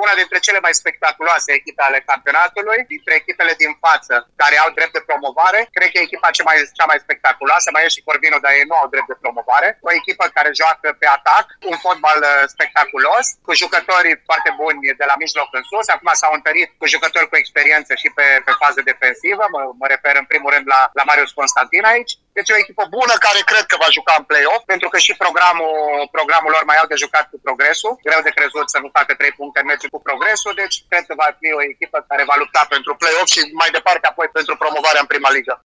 una dintre cele mai spectaculoase echipe ale campionatului, dintre echipele din față care au drept de promovare. Cred că e echipa cea mai spectaculoasă, mai e și Corvino, dar ei nu au drept de promovare. O echipă care joacă pe atac, un fotbal spectaculos, cu jucători foarte buni de la mijloc în sus. Acum s-au întărit cu jucători cu experiență și pe fază defensivă. Mă refer în primul rând la Marius Constantin aici. Deci o echipă bună care cred că va juca în play-off, pentru că și programul lor mai au de jucat cu Progresul. Greu de crezut să nu facă 3 puncte în meciul cu Progresul, deci cred că va fi o echipă care va lupta pentru play-off și mai departe apoi pentru promovarea în prima ligă.